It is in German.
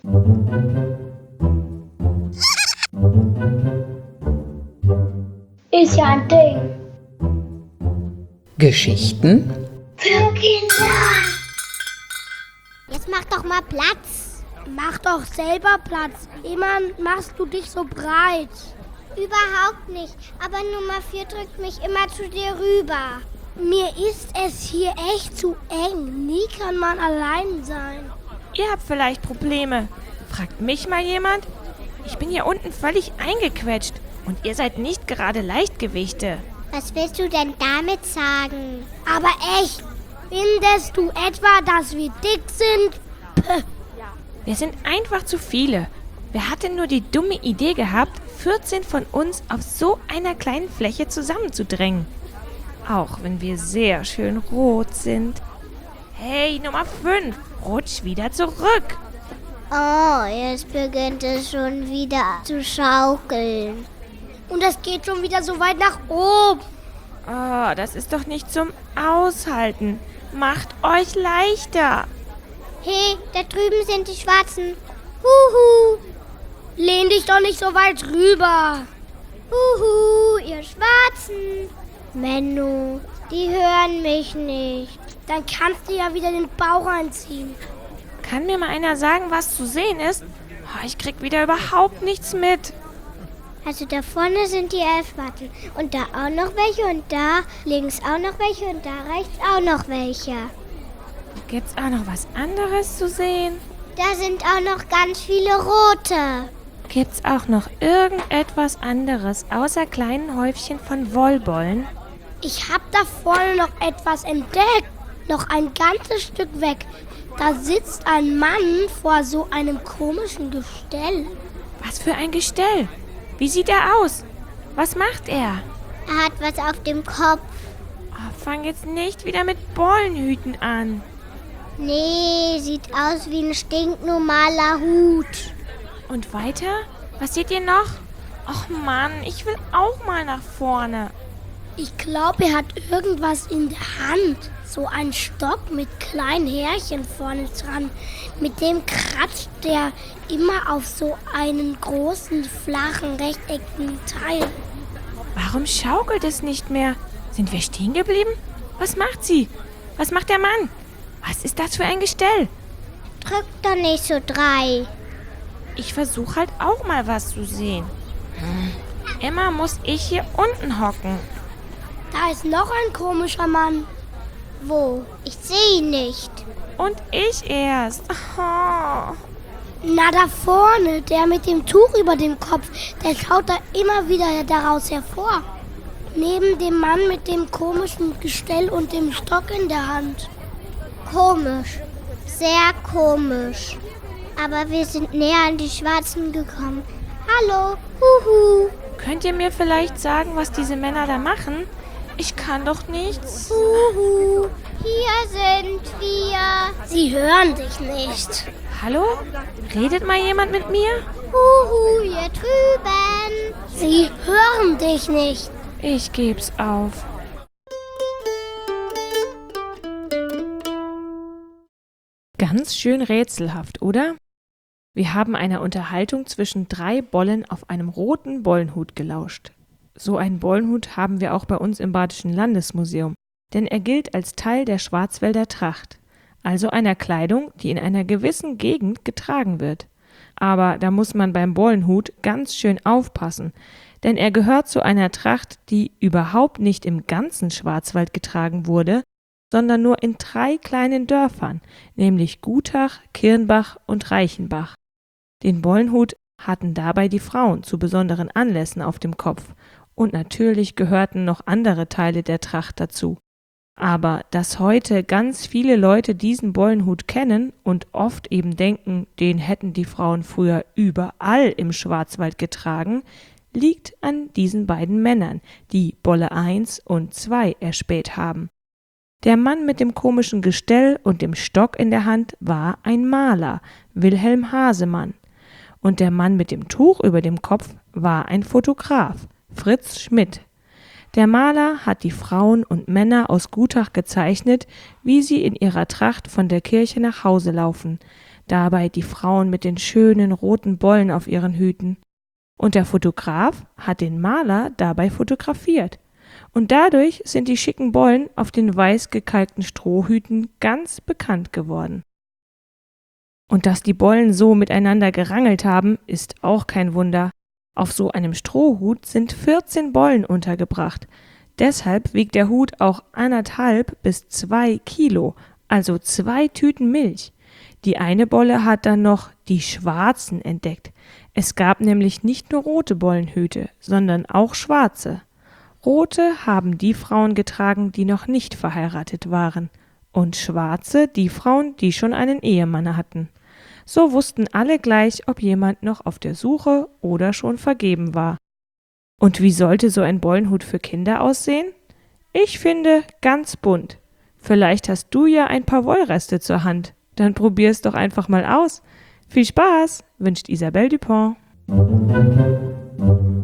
Ist ja ein Ding. Geschichten Für Kinder. Jetzt mach doch mal Platz. Mach doch selber Platz. Immer machst du dich so breit. Überhaupt nicht. Aber Nummer 4 drückt mich immer zu dir rüber. Mir ist es hier echt zu eng. Nie kann man allein sein. Ihr habt vielleicht Probleme. Fragt mich mal jemand? Ich bin hier unten völlig eingequetscht und ihr seid nicht gerade Leichtgewichte. Was willst du denn damit sagen? Aber echt, findest du etwa, dass wir dick sind? Puh. Wir sind einfach zu viele. Wer hat denn nur die dumme Idee gehabt, 14 von uns auf so einer kleinen Fläche zusammenzudrängen? Auch wenn wir sehr schön rot sind. Hey, Nummer 5, rutsch wieder zurück. Oh, jetzt beginnt es schon wieder zu schaukeln. Und es geht schon wieder so weit nach oben. Oh, das ist doch nicht zum Aushalten. Macht euch leichter. Hey, da drüben sind die Schwarzen. Huhu. Lehn dich doch nicht so weit rüber. Huhu, ihr Schwarzen. Menno, die hören mich nicht. Dann kannst du ja wieder den Bauch einziehen. Kann mir mal einer sagen, was zu sehen ist? Oh, ich krieg wieder überhaupt nichts mit. Also da vorne sind die 11 Schwarzen. Und da auch noch welche und da links auch noch welche und da rechts auch noch welche. Gibt's auch noch was anderes zu sehen? Da sind auch noch ganz viele rote. Gibt's auch noch irgendetwas anderes außer kleinen Häufchen von Wollbollen? Ich hab da vorne noch etwas entdeckt. Noch ein ganzes Stück weg. Da sitzt ein Mann vor so einem komischen Gestell. Was für ein Gestell? Wie sieht er aus? Was macht er? Er hat was auf dem Kopf. Oh, fang jetzt nicht wieder mit Bollenhüten an. Nee, sieht aus wie ein stinknormaler Hut. Und weiter? Was seht ihr noch? Och Mann, ich will auch mal nach vorne. Ich glaube, er hat irgendwas in der Hand. So ein Stock mit kleinen Härchen vorne dran. Mit dem kratzt der immer auf so einen großen, flachen, rechteckigen Teil. Warum schaukelt es nicht mehr? Sind wir stehen geblieben? Was macht sie? Was macht der Mann? Was ist das für ein Gestell? Drück doch nicht so 3. Ich versuche halt auch mal was zu sehen. Immer muss ich hier unten hocken. Da ist noch ein komischer Mann. Wo? Ich sehe ihn nicht. Und ich erst. Oh. Na, da vorne, der mit dem Tuch über dem Kopf, der schaut da immer wieder daraus hervor. Neben dem Mann mit dem komischen Gestell und dem Stock in der Hand. Komisch. Sehr komisch. Aber wir sind näher an die Schwarzen gekommen. Hallo, huhu. Könnt ihr mir vielleicht sagen, was diese Männer da machen? Ich kann doch nichts. Huhu. Hier sind wir. Sie hören dich nicht. Hallo? Redet mal jemand mit mir? Huhu, hier drüben. Sie hören dich nicht. Ich geb's auf. Ganz schön rätselhaft, oder? Wir haben einer Unterhaltung zwischen 3 Bollen auf einem roten Bollenhut gelauscht. So einen Bollenhut haben wir auch bei uns im Badischen Landesmuseum, denn er gilt als Teil der Schwarzwälder Tracht, also einer Kleidung, die in einer gewissen Gegend getragen wird. Aber da muss man beim Bollenhut ganz schön aufpassen, denn er gehört zu einer Tracht, die überhaupt nicht im ganzen Schwarzwald getragen wurde, sondern nur in 3 kleinen Dörfern, nämlich Gutach, Kirnbach und Reichenbach. Den Bollenhut hatten dabei die Frauen zu besonderen Anlässen auf dem Kopf und natürlich gehörten noch andere Teile der Tracht dazu. Aber dass heute ganz viele Leute diesen Bollenhut kennen und oft eben denken, den hätten die Frauen früher überall im Schwarzwald getragen, liegt an diesen beiden Männern, die Bolle 1 und 2 erspäht haben. Der Mann mit dem komischen Gestell und dem Stock in der Hand war ein Maler, Wilhelm Hasemann. Und der Mann mit dem Tuch über dem Kopf war ein Fotograf, Fritz Schmidt. Der Maler hat die Frauen und Männer aus Gutach gezeichnet, wie sie in ihrer Tracht von der Kirche nach Hause laufen. dabei die Frauen mit den schönen roten Bollen auf ihren Hüten. Und der Fotograf hat den Maler dabei fotografiert. Und dadurch sind die schicken Bollen auf den weiß gekalkten Strohhüten ganz bekannt geworden. Und dass die Bollen so miteinander gerangelt haben, ist auch kein Wunder. Auf so einem Strohhut sind 14 Bollen untergebracht. Deshalb wiegt der Hut auch 1,5 bis 2 Kilo, also 2 Tüten Milch. Die eine Bolle hat dann noch die schwarzen entdeckt. Es gab nämlich nicht nur rote Bollenhüte, sondern auch schwarze. Rote haben die Frauen getragen, die noch nicht verheiratet waren, und schwarze die Frauen, die schon einen Ehemann hatten. So wussten alle gleich, ob jemand noch auf der Suche oder schon vergeben war. Und wie sollte so ein Bollenhut für Kinder aussehen? Ich finde, ganz bunt. Vielleicht hast du ja ein paar Wollreste zur Hand. Dann probier's doch einfach mal aus. Viel Spaß, wünscht Isabelle Dupont.